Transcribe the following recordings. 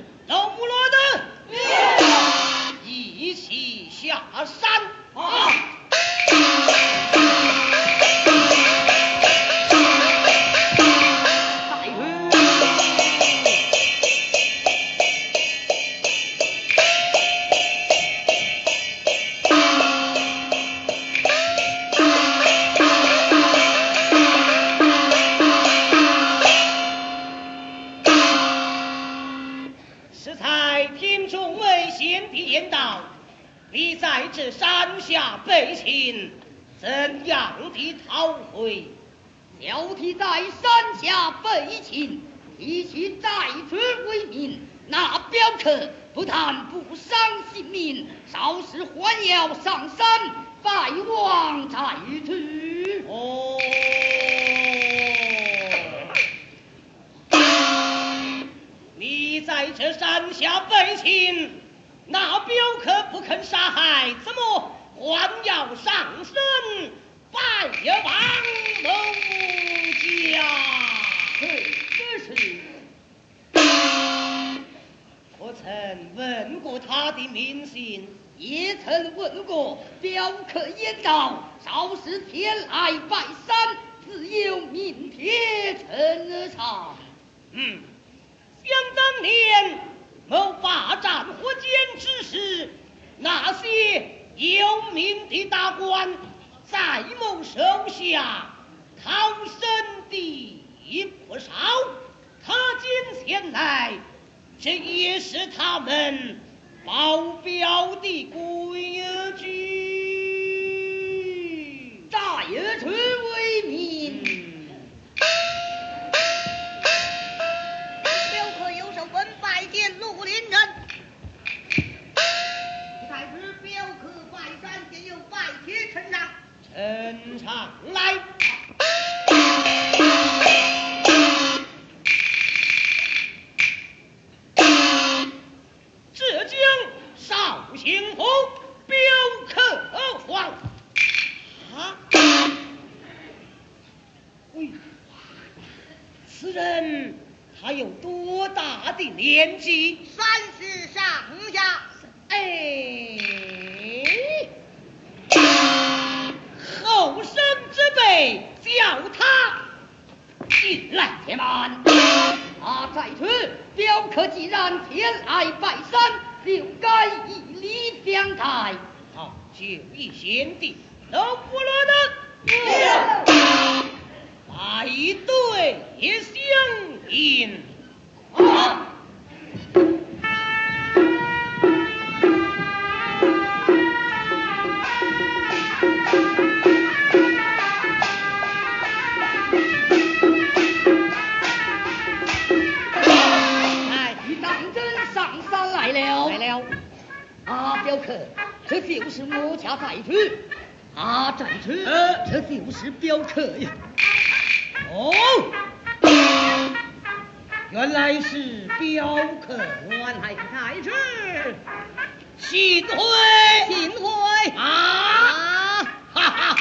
都不落的，一起下山。适才听众为贤弟言道，你在这山下被擒，怎样的逃回？ 小弟在山下被擒，提起再出为民，那镖客不但不伤性命，稍时还要上山拜望再去。 哦，你在这山下被擒，那镖客不肯杀害，怎么还要上身拜望奴家？ 这是。 我曾问过他的名姓， 也曾问过镖客言道，稍时前来拜山，自有明帖呈上。 想当年谋霸占火箭之时，那些有名的大官在谋手下，逃生的不少。他今前来，这也是他们保镖的规矩。 再出为民。 镖客有手文拜见绿林人。在此镖客拜山，先有拜帖呈上。 呈上来。浙江绍兴府镖客黄。此人他有多大的年纪 30上下。 后生之辈叫他进来。 且慢，在此镖客既然前来拜山，就该以礼相待。 好，就以贤弟都不落的摆对相迎。 镖客，这就是我家在此。在此，这就是镖客呀。 原来是镖客， 原来是在此。 幸会， 幸会哈哈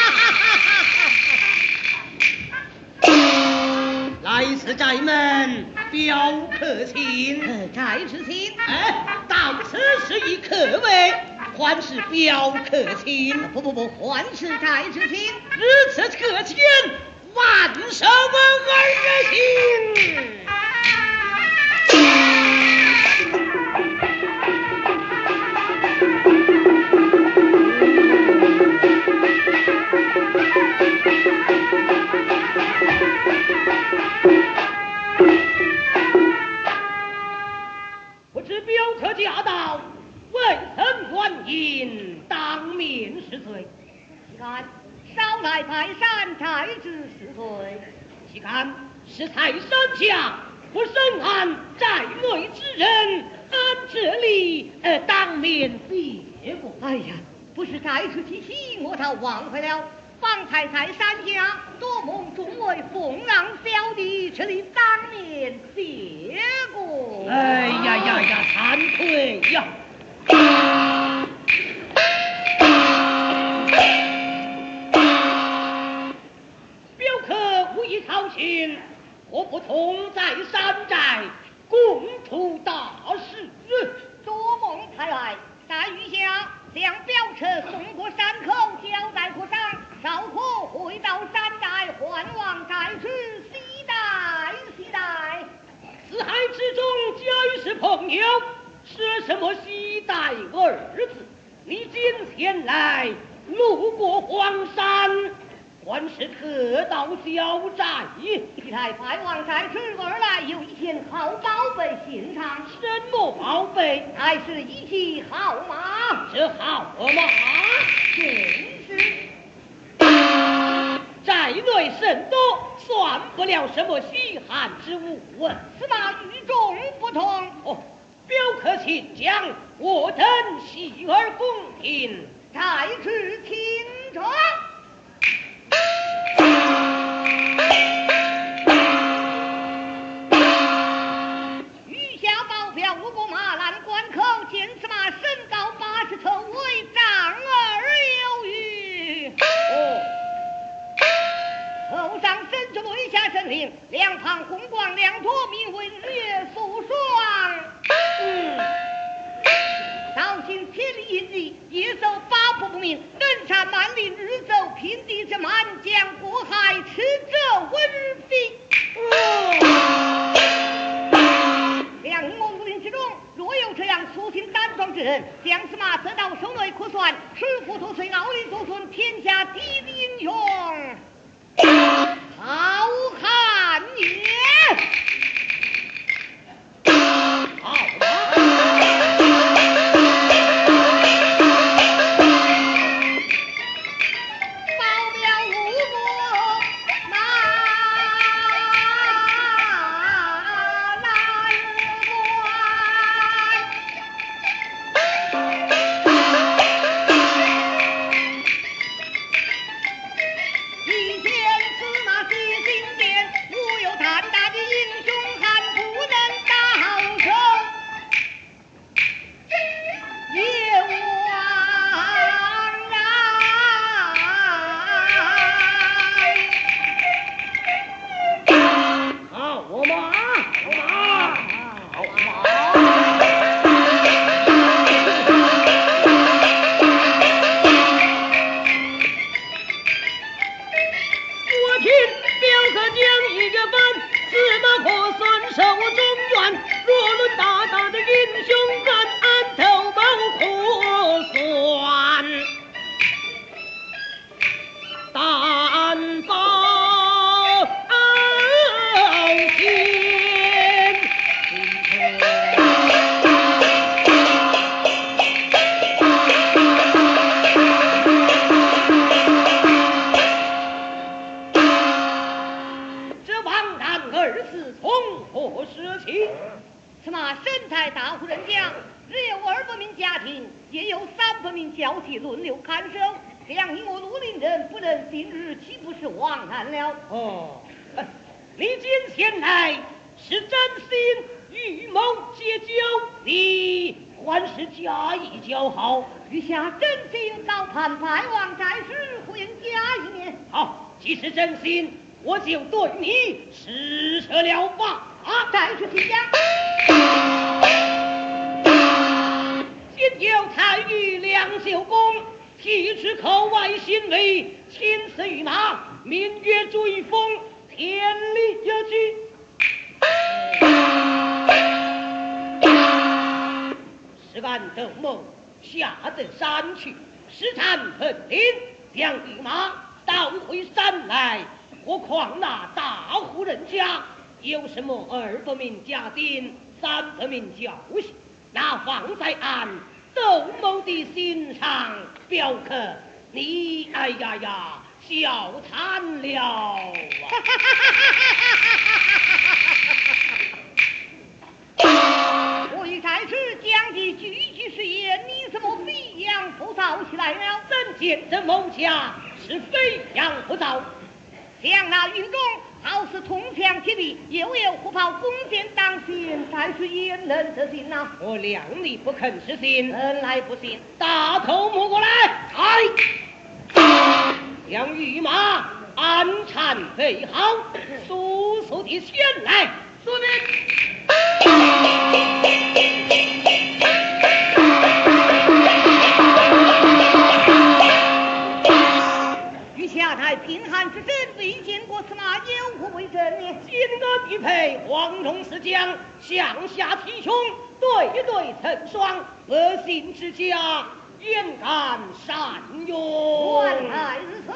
来此宅门，镖客请。 在此请。 到此是一客位，还是镖客请？ 不，还是在此请。 如此可见，万寿而行。不知镖客驾到，未曾还迎，当面是罪。 你看，少来拜山，才知是罪。 岂看是泰山下不审案寨内之人，按这里当面别过。 哎呀，不是在此提起，我倒忘回了。方才在山下多蒙众位奉让小弟，这里当面谢过。 哎呀，惭愧呀！镖客无意操心，我不同在山寨共图大是什么西代儿子？你今前来路过黄山，还是特到交寨？ 一台派王在此而来，有一件好宝贝献上。 什么宝贝？ 乃是一匹好马。 这好马， 正是。 寨内甚多，算不了什么稀罕之物。 此马与众不同。 哦，表客请讲，我等洗耳恭听。 在此听着。余下保镖路过马栏关口，见此马身高80头，为丈而有余。 哦。 头上身着雷下神灵，两旁红光两朵，名为日月素霜。道行千里引力，夜走八步不明，登山万里日走，平地之满江过海，驰骋温飞。两我武林之中，若有这样粗心胆壮之人，将此马得到手内，可算吃糊涂虽傲立独尊，天下第一英雄。好汉也。 好马。 轮流看守，这样你我绿林人不能今日，岂不是枉然了？ 哦，你今前来是真心预谋结交，你还是假意交好？ 余下真心早盼败亡在时，回家一面。 好，既是真心，我就对你施舍了法。 再去请讲。 今有才遇梁秀公，提出口外行为，亲赐御马，名曰追风，天理有据。是按斗谋，下得山去，实战喷顶，将御马倒回山来。何况那大户人家有什么200名家丁，300名教习，那放在俺斗谋的心上，表客你哎呀呀笑惨了啊！ 我已在此讲的句句实言，你怎么飞扬浮躁起来了？ 怎见这某家是飞扬浮躁？ 像那狱中好似铜墙铁壁，又有虎豹弓箭当先，才是焉能得信呐？ 我谅你不肯实行， 本来不信。 大头目过来，将御马安缠备好，速速地前来。遵命。 余下台贫寒之身，未见过此马，有何为证呢？ 金戈玉佩，黄龙四将，向下提胸， 对对成双，恶行之家，焉敢善用？ 原来如此。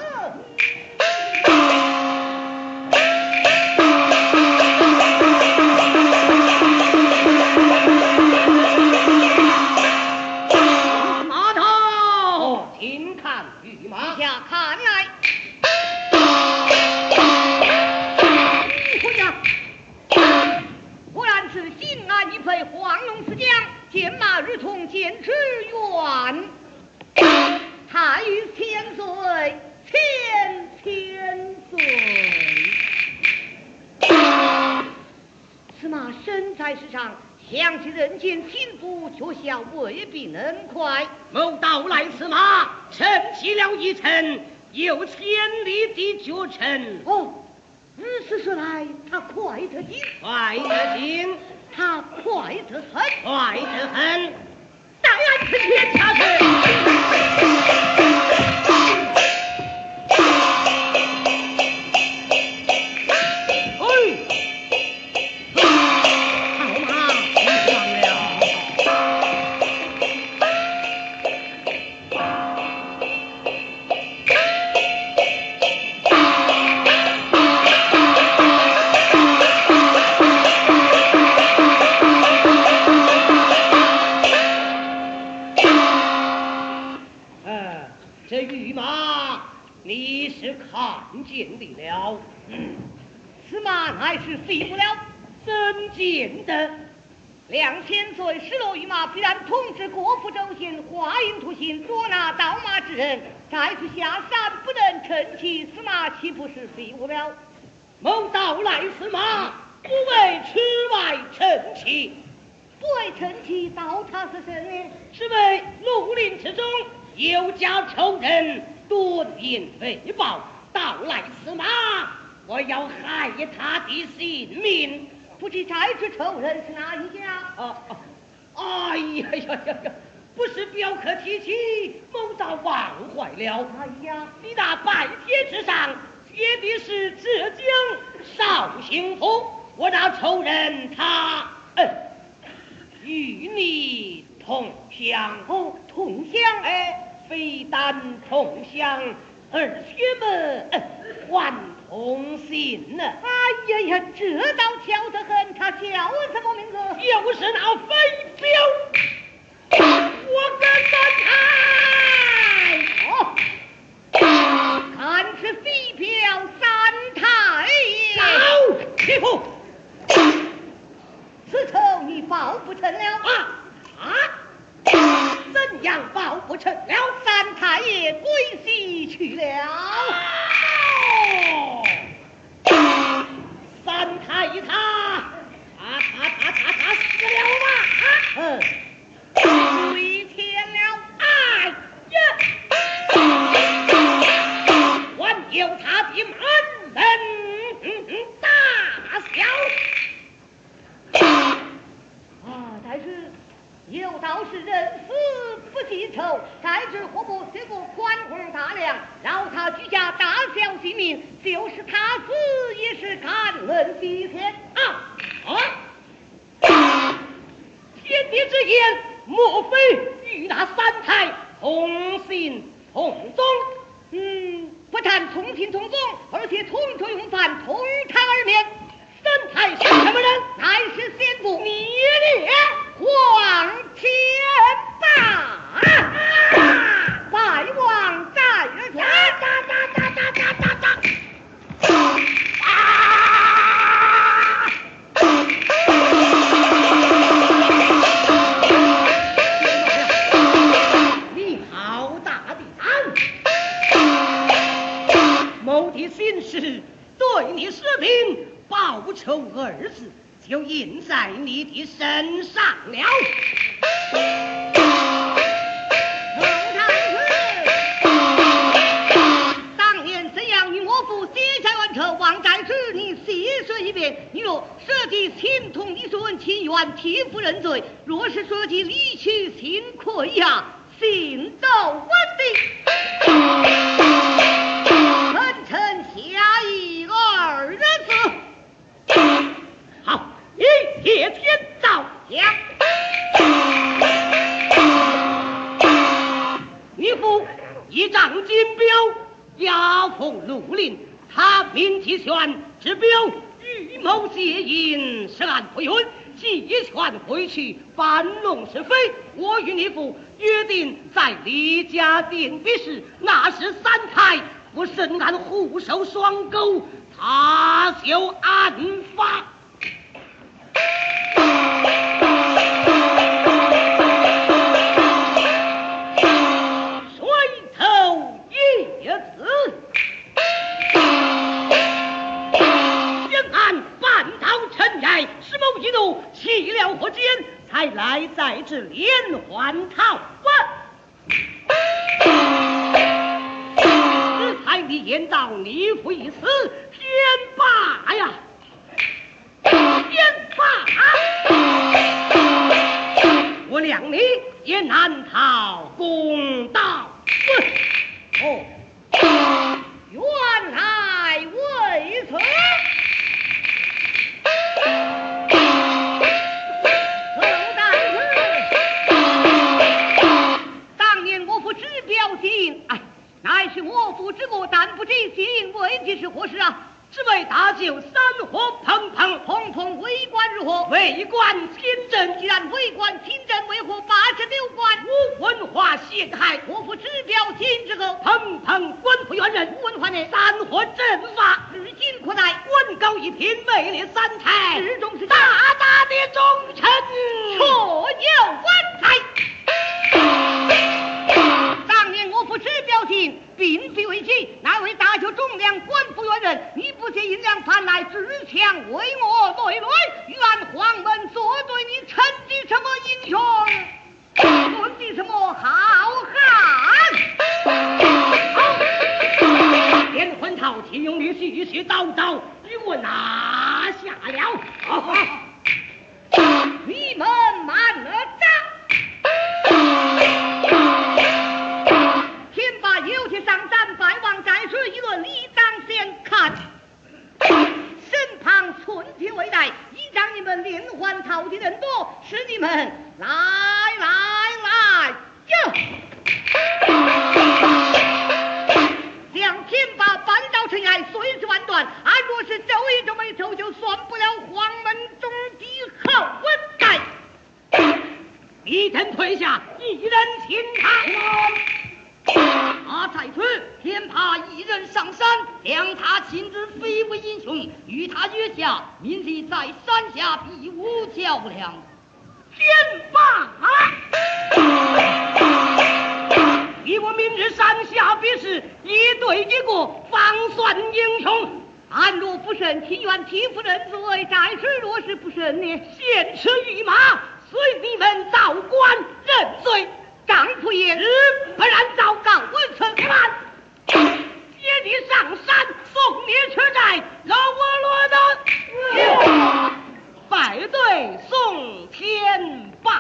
马头，请看御马。 下看来，回家。果然是心安一配，黄龙之将，剑马如同剑之远。他于千岁，千岁。此马身在世上，想起人间幸福，却想未必能快。 某到来此马，晨起了一程，有千里的绝尘。 哦，如此说来，他快得紧， 快得紧， 他快得很， 快得很。待俺趁天下去。这御马你是看见的了？ 此马乃是飞不了， 怎见的 2000岁失落御马，必然统治国府州县，华阴图形，捉拿盗马之人，再次下山不能乘骑，此马岂不是飞不了？ 某到来此马，不为出外乘骑， 不为乘骑，到他是什么？ 是为绿林之中有家仇人夺引诽谤，到来此马，我要害他的性命。 不知这只仇人是哪一家？ 哎呀呀呀呀！不是镖客提起，某早忘怀了。 哎呀， 你那白帖之上写的是浙江绍兴府，我那仇人他与你同乡。 哦，同乡。 非但同乡，而且们还同姓呢。 哎呀呀，这倒巧得很，他叫什么名字？ 就是那飞镖，我跟三太。 看是飞镖三太爷。 老匹夫， 此仇你报不成了怎样报不成了？ 三太爷归西去了。 三太他死了吗？ 归天了。 哎呀，还有他的门人大小。 但是有道是人死不记仇，该知何不学过宽宏大量，饶他居家大小性命，就是他死也是感恩极天。 天地之言，莫非与那三太同姓同宗？ 不但同姓同宗，而且同桌用饭，同堂而眠。 三太是什么人？ 乃是先父灭烈黄天霸，败亡在人前。 你好大的胆！某的心事对你施明，报仇二字就印在你的身上了。 当年怎样与我父结下冤仇，望在此你细说一遍。你若涉及情同一顺，情愿替父认罪；若是涉及离去心亏呀，心都稳定。臣臣下一二字。 好，一铁天造下。 上金标，押奉绿林，他命其权之标，预谋结淫，是案不允，即权回去，搬弄是非。我与你父约定，在离家定别时，那是三胎，不慎按互手双钩，他就案发。一怒弃了火箭，才来在这连环逃这才你言道你父已死，天罢呀，天罢！我谅你也难讨公道。 原来为此。乃是我父之过，但不知今为的是何事啊？ 只为大舅山火腾腾， 统统为官如何？ 为官亲政。 既然为官亲政，为何把持六官？ 无文化陷害， 我父指标今之后， 腾腾官府元人， 文化呢？ 山火阵法， 至今扩大， 官高一品，位列三才， 始终是大大的忠臣， 错有万才。当年我父指标金，并非为己，乃为大舅忠良官府元人。你不借银两盘来自强为我累累，愿皇门所对你称的什么英雄，论的什么好汉？ 连环套秦永律絮絮叨叨，与我拿下了。 你们慢了账。天把有些上山，败亡在水，一论理当先看。身旁寸铁为带，依仗你们连环套的人多，使你们来哟！将天把搬到尘埃，随时万断。俺若是周一周没周，就算不了黄门中的好文盖。 一阵退下，一人擒他在此，天怕一人上山，将他亲自非为英雄，与他约下，明日在山下比武较量。 天霸！以我明日山下比试，一对一个，方算英雄。 俺若不胜，情愿替夫人罪；在此若是不胜呢， 现吃御马，随你们到官认罪。 张仆爷， 不然糟糕，为此看。接你上山，送你去寨，让我落得拜对送天霸。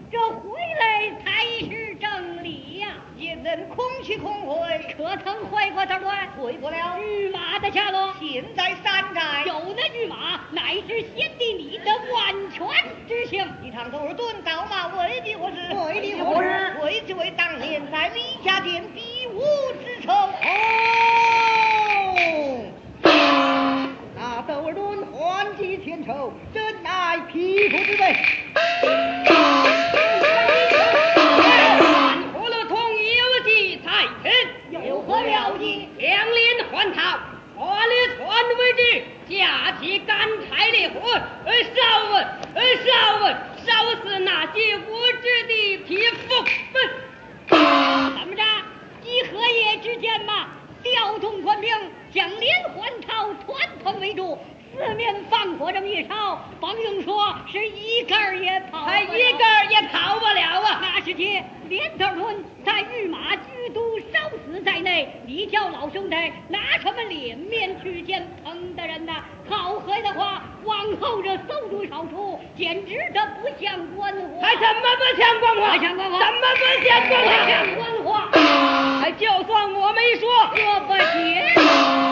这回来才是正理呀！ 也能空去空回， 可曾回过头来？ 回过了。 御马的下落， 现在山寨。 有那御马，乃是先帝你的万全之幸。 一趟多尔顿倒马，为的何事？ 为的何事？ 为的为当年在李家店比武之仇。 那窦尔敦还击天仇，真乃匹夫之辈。 何了同有计才臣，有何了计？两连环逃，华丽传为之，架起干柴烈火，烧死那些我之的匹夫们。怎么着？依荷叶之见嘛，调动官兵，将连环逃团团围住，四面放火这么一烧，方用说是一个儿也跑不了，一个儿也跑不了啊！那时节，连德伦在御马居都烧死在内，你叫老兄弟拿什么脸面去见彭的人呐？好喝的话，往后这搜出少出，简直的不像官话。还怎么不像官话？怎么不像官话？像官话。还就算我没说，我不写。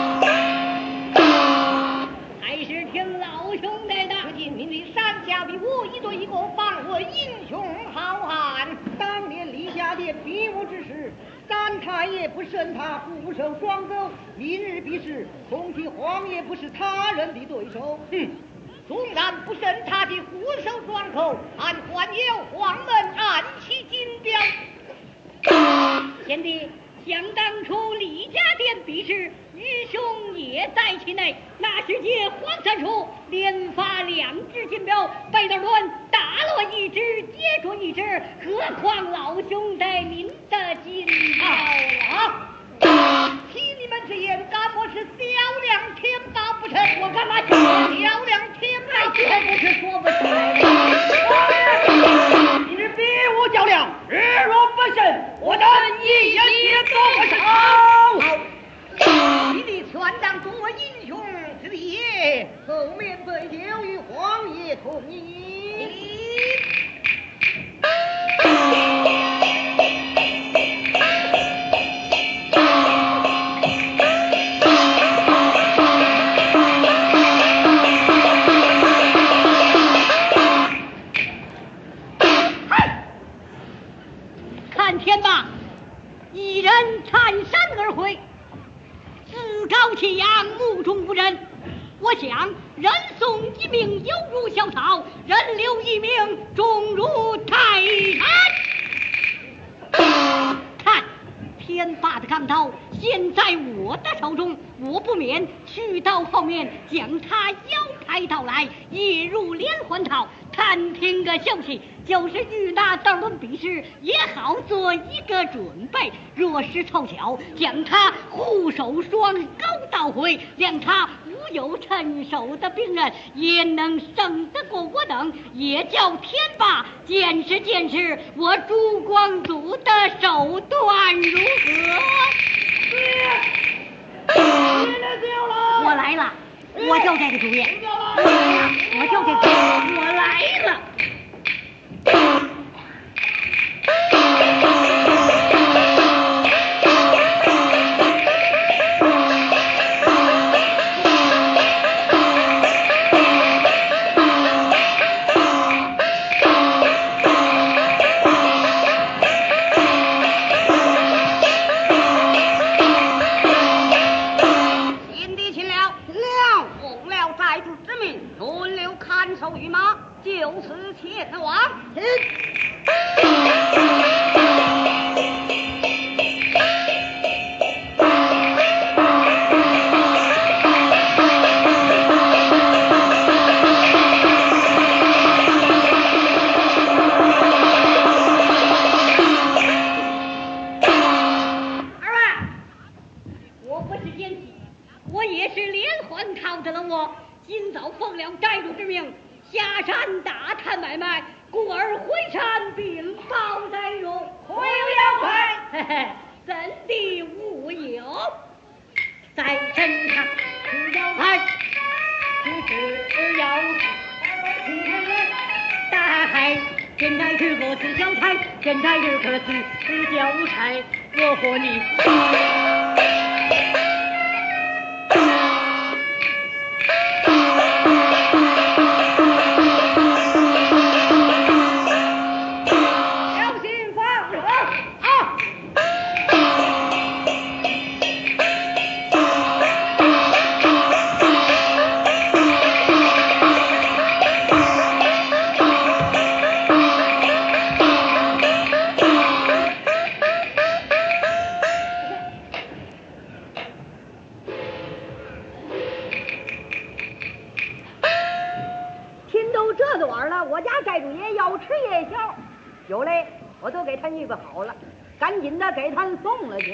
还是听老兄弟的。 如今明日山下比武，一对一个方为英雄好汉。 当年李家店比武之时，三太爷不审他虎首双钩，明日必是恐惧皇爷不是他人的对手。 纵然不审他的虎首双钩，俺还有黄门暗起金标。 贤弟，想当初李家店比试，愚兄也在其内。那时节黄三叔连发2支金镖，贝德伦打落1支，接住1支，何况老兄弟您的金镖啊！ 听你们之言，干么是小量天大不成？ 我干嘛小量天大绝不是说不出来的。 今日比武较量，日若不慎，我等一也做不成。 你的全当作为英雄之业， 后面备酒与皇爷同饮。 看天吧，一人残山而回，自高气扬，目中无人。我想人送一命犹如小草，人留一命重如泰山。看天霸的钢刀现在我的手中，我不免去到后面将他腰拍到来，一入连环套，探听个消息，就是与那窦伦比试也好做一个准备。若是凑巧将他护手双钩捣毁，谅他无有趁手的兵刃，也能胜得过我等，也叫天霸见识见识我朱光祖的手段如何？我来了，我就这个主意。我就这个，我来了。就此前往。二位，我不是奸细，我也是连环套的了。我今早奉了寨主之命，下山打探买卖，故而回山禀报寨主。 回了快， 嘿嘿，怎地无有？在身上只要看，只要大海现在是各自交差，现在是各自交差，我和你。 有嘞，我都给他预备好了，赶紧的给他送了去。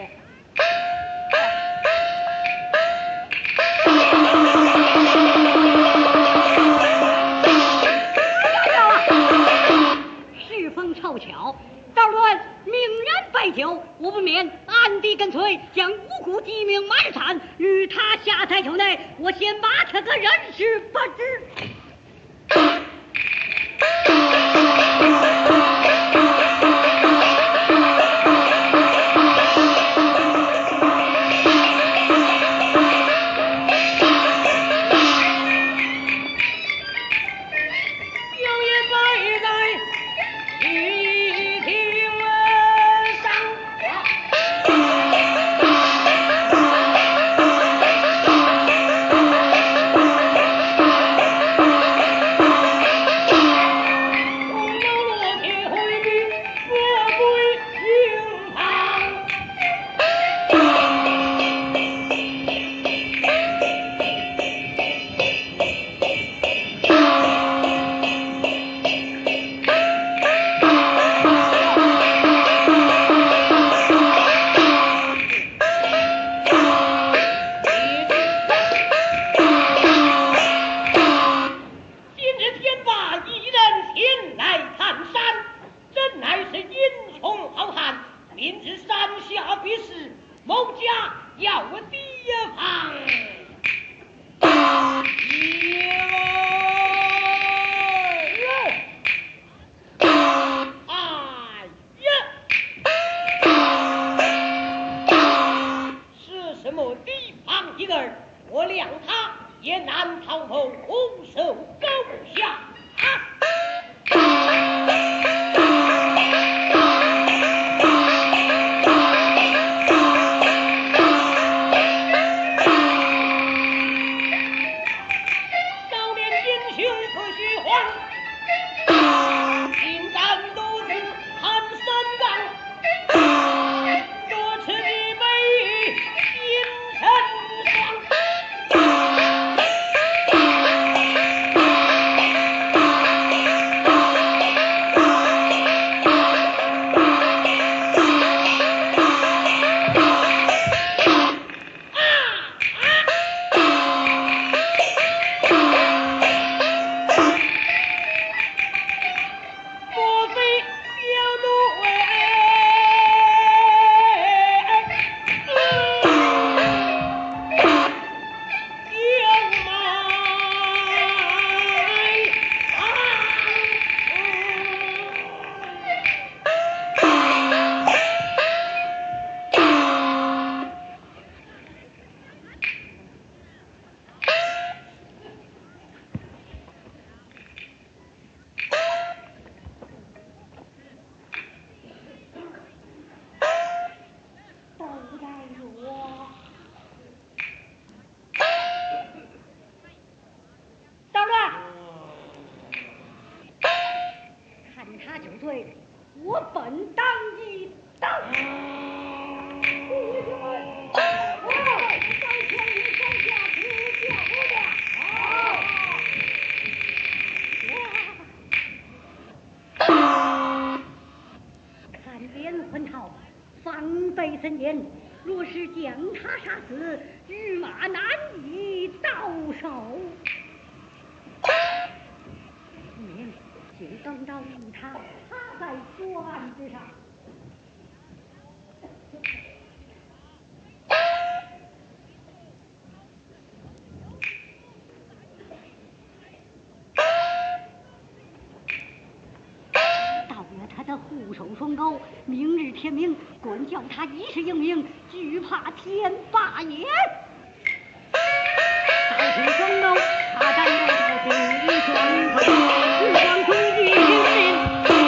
适逢凑巧，道乱明人摆酒，我不免暗地跟随，将无辜几名满山与他下台球内，我先把他个人事不知。我本当一刀。看连环套，防备森严。若是将他杀死，日马难以到手。免就等到与他插在桌案之上。 固守双沟，明日天明，管教他一世英名，惧怕天霸也。早出双沟，他战斗到第一双沟，日光空举行人。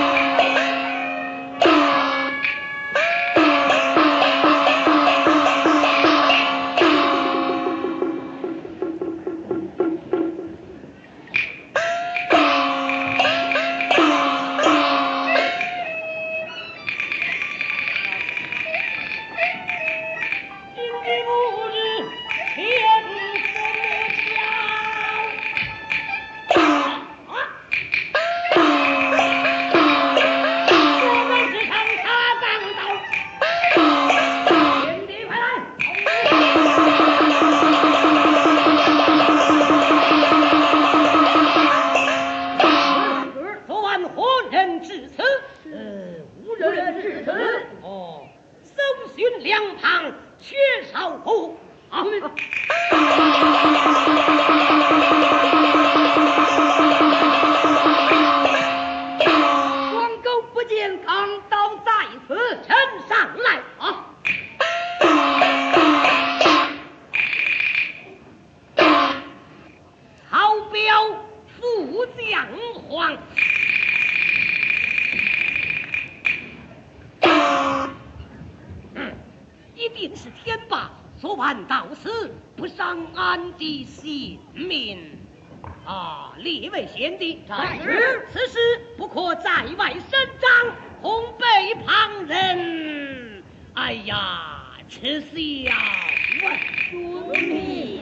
列位贤弟，在此此事不可在外声张，恐被旁人耻笑。遵命。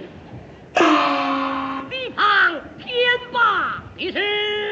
敌旁天霸的事。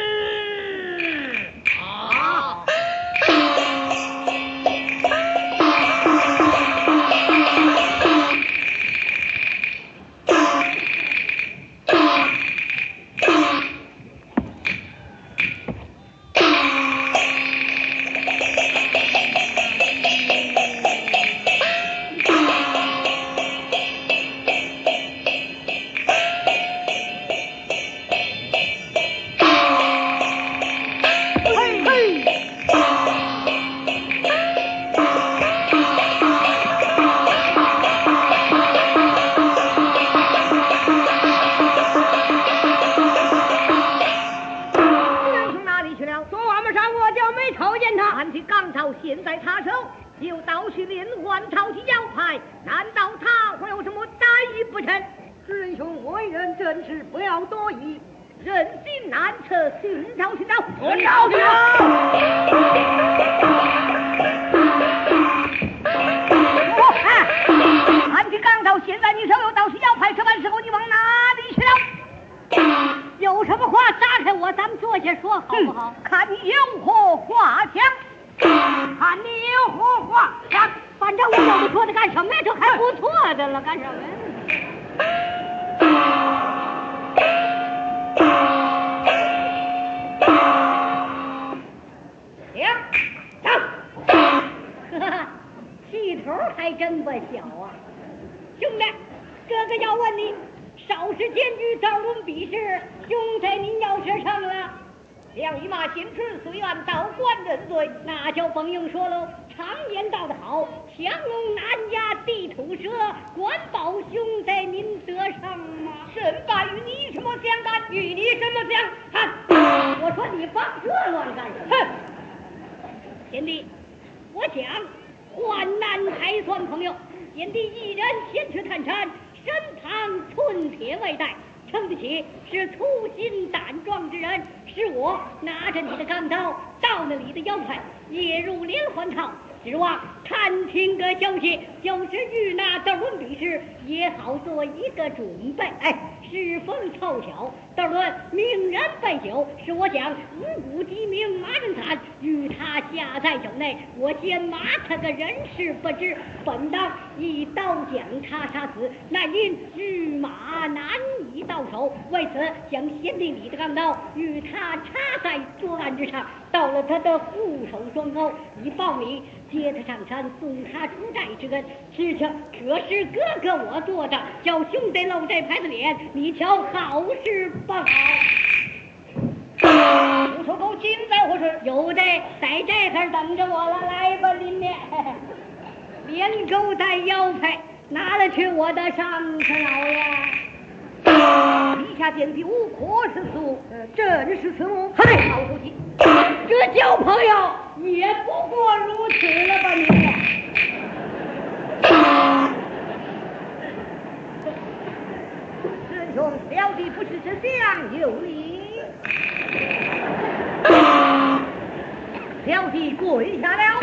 不知本当以刀将他杀死，乃因御马难以到手，为此将贤弟李的钢刀与他插在作案之上，到了他的护手双沟，以报你接他上山，送他出寨之恩。这是哥哥我做的，叫兄弟露这牌子脸，你瞧好是不好？ 上手狗紧在何时？ 有的在这儿等着我了，来吧，林面。连钩带腰牌拿了去我的上车老爷。 地下见地无可是俗，正是此物。 嘿，好夫妻，这交朋友也不过如此了吧你？ 师兄，小弟不是这相有礼。小弟跪下了。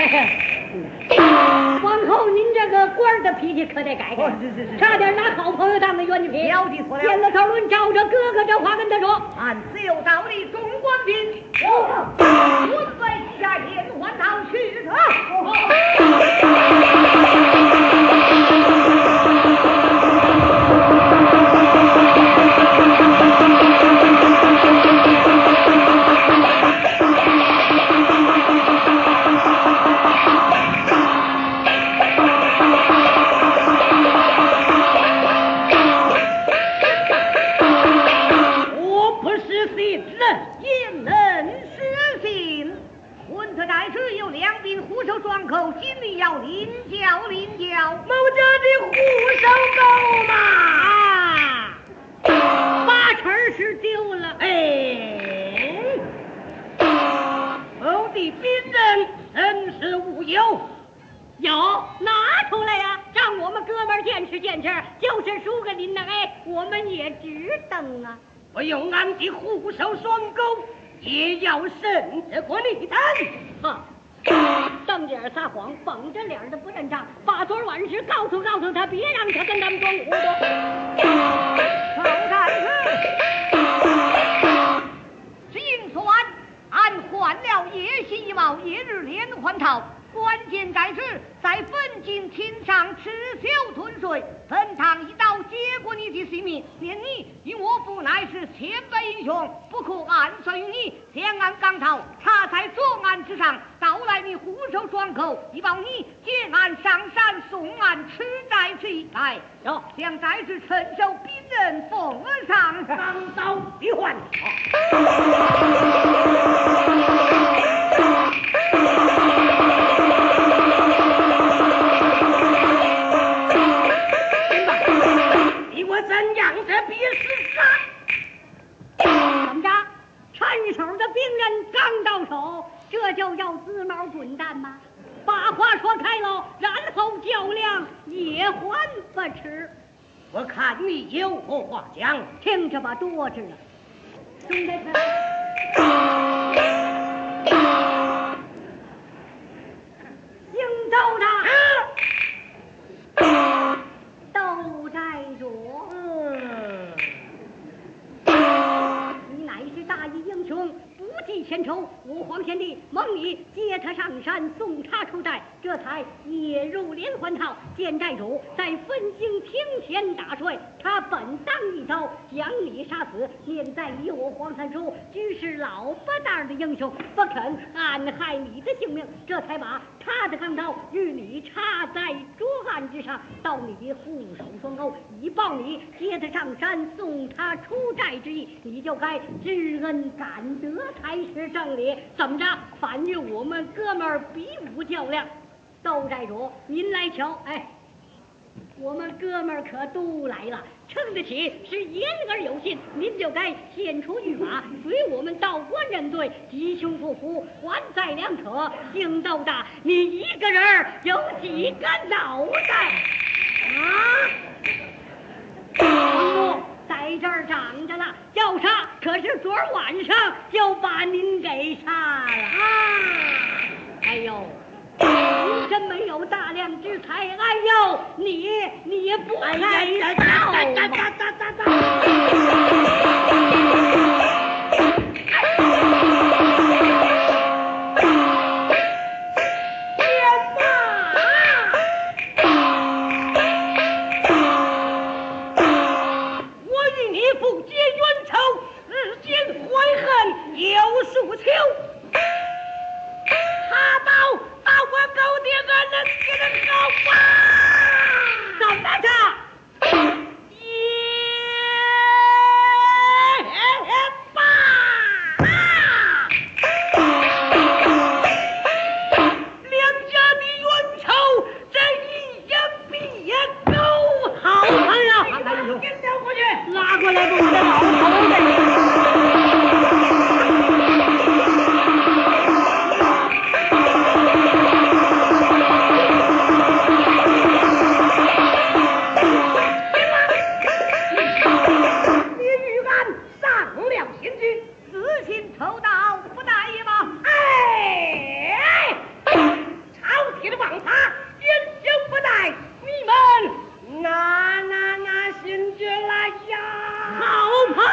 往后您这个官的脾气可得改改，差点拿好朋友当个冤家。 小弟错了。 见了头论照着哥哥这话跟他说， 按自有道理，中官兵，我在下连环道去了。 不用俺的虎手双钩，也要胜得过你等。 哈，当家撒谎，绷着脸的不认账，把昨晚事告诉他，别让他跟咱们装糊涂。 寇太师，今算俺换了夜袭一毛，一日连环套。关键在是，在本境庭上吃小吞水，本堂一刀结果你的性命。念你与我父乃是千百英雄，不可暗算于你。先按钢套插在左岸之上，到来你虎首双口，以报你结案上山，送案吃在此一来。哟，想在是趁手逼人，奉上上刀一换。 怎样这必是杀？ 怎么着？缠手的兵人刚到手，这就要滋毛滚蛋吗？把话说开喽，然后较量也还不迟。 我看你有何话讲？ 听着吧，多着呢。兄弟们，行走的。都在着，你乃是大义英雄，不计前仇。吾皇贤弟蒙你接他上山，送他出寨，这才夜入连环套。见寨主在分兴庭前打睡，他本当一刀将你杀死，念在以我黄三叔居是老八蛋的英雄，不肯暗害你的性命，这才把他的钢刀与你插在桌案之上，到你护手双钩，以报你接他上山，送他出寨之意，你就该知恩感德才是正理。怎么着？反与我们哥们儿比武较量。窦寨主，您来瞧，哎，我们哥们儿可都来了，称得起是言而有信，您就该献出御马，随我们到官认罪，吉凶不福，还在两可。姓窦的，你一个人有几个脑袋啊？在这儿长着了，要杀可是昨儿晚上就把您给杀了啊！哎呦，您真没有大量之才，哎呦，你也不该有诉求，他到我狗爹俺能给人搞吧？怎么着？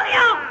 呀！